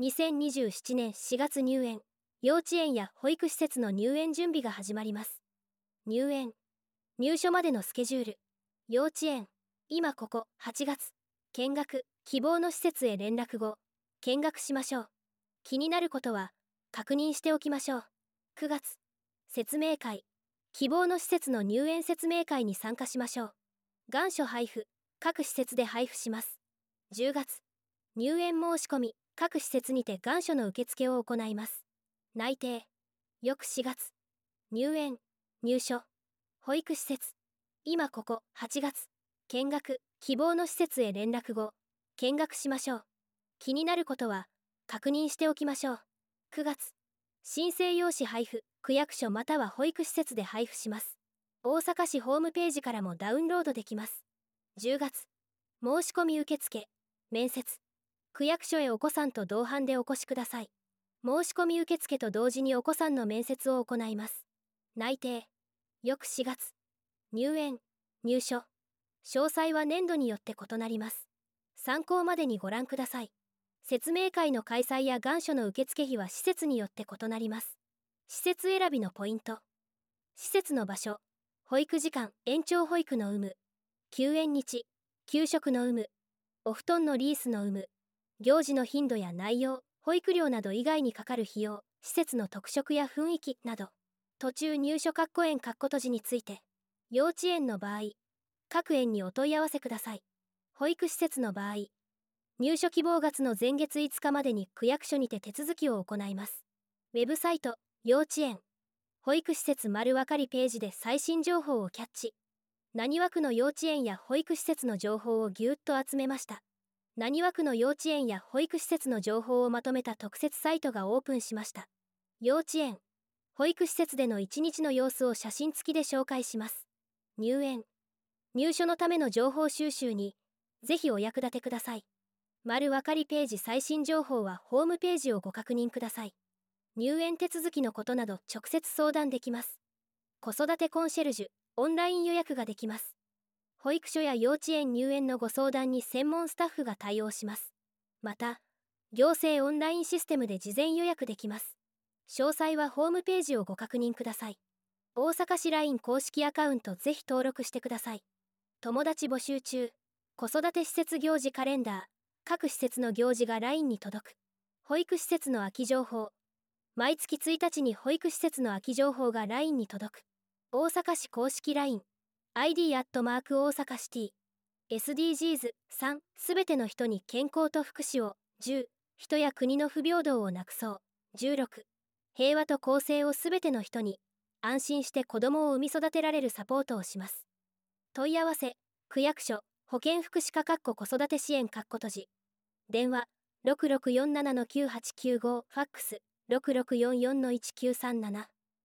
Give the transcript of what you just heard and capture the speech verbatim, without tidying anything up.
にせんにじゅうななねんしがつ入園、幼稚園や保育施設の入園準備が始まります。入園、入所までのスケジュール。幼稚園、今ここ、はちがつ。見学、希望の施設へ連絡後、見学しましょう。気になることは、確認しておきましょう。くがつ、説明会、希望の施設の入園説明会に参加しましょう。願書配布、各施設で配布します。じゅうがつ、入園申し込み、各施設にて願書の受付を行います。内定、翌しがつ、入園、入所、保育施設、今ここ、はちがつ。見学、希望の施設へ連絡後、見学しましょう。気になることは、確認しておきましょう。くがつ、申請用紙配布、区役所または保育施設で配布します。大阪市ホームページからもダウンロードできます。じゅうがつ、申し込み受付、面接、区役所へお子さんと同伴でお越しください。申し込み受付と同時にお子さんの面接を行います。内定、翌しがつ、入園、入所。詳細は年度によって異なります。参考までにご覧ください。説明会の開催や願書の受付費は施設によって異なります。施設選びのポイント。施設の場所、保育時間、延長保育の有無、休園日、給食の有無、お布団のリースの有無、行事の頻度や内容、保育料など以外にかかる費用、施設の特色や雰囲気など、途中入所括弧園括弧閉じについて、幼稚園の場合、各園にお問い合わせください。保育施設の場合、入所希望月の前月いつかまでに区役所にて手続きを行います。ウェブサイト、幼稚園、保育施設丸分かりページで最新情報をキャッチ。浪速区の幼稚園や保育施設の情報をぎゅっと集めました。浪速区の幼稚園や保育施設の情報をまとめた特設サイトがオープンしました。幼稚園、保育施設でのいちにちの様子を写真付きで紹介します。入園、入所のための情報収集に、ぜひお役立てください。丸分かりページ最新情報はホームページをご確認ください。入園手続きのことなど直接相談できます。子育てコンシェルジュ、オンライン予約ができます。保育所や幼稚園入園のご相談に専門スタッフが対応します。また、行政オンラインシステムで事前予約できます。詳細はホームページをご確認ください。大阪市 ライン 公式アカウントぜひ登録してください。友達募集中。子育て施設行事カレンダー。各施設の行事が ライン に届く。保育施設の空き情報。毎月ついたちに保育施設の空き情報が ライン に届く。大阪市公式 ライン。アイディー アットマーク大阪シティ。エスディージーズさん、すべての人に健康と福祉を。じゅう、人や国の不平等をなくそう。じゅうろく、平和と公正をすべての人に。安心して子供を産み育てられるサポートをします。問い合わせ、区役所、保健福祉課かっこ子育て支援かっこ閉じ。電話、ろくろくよんななのきゅうはちきゅうご、ファックス、ろくろくよんよんのいちきゅうさんなな。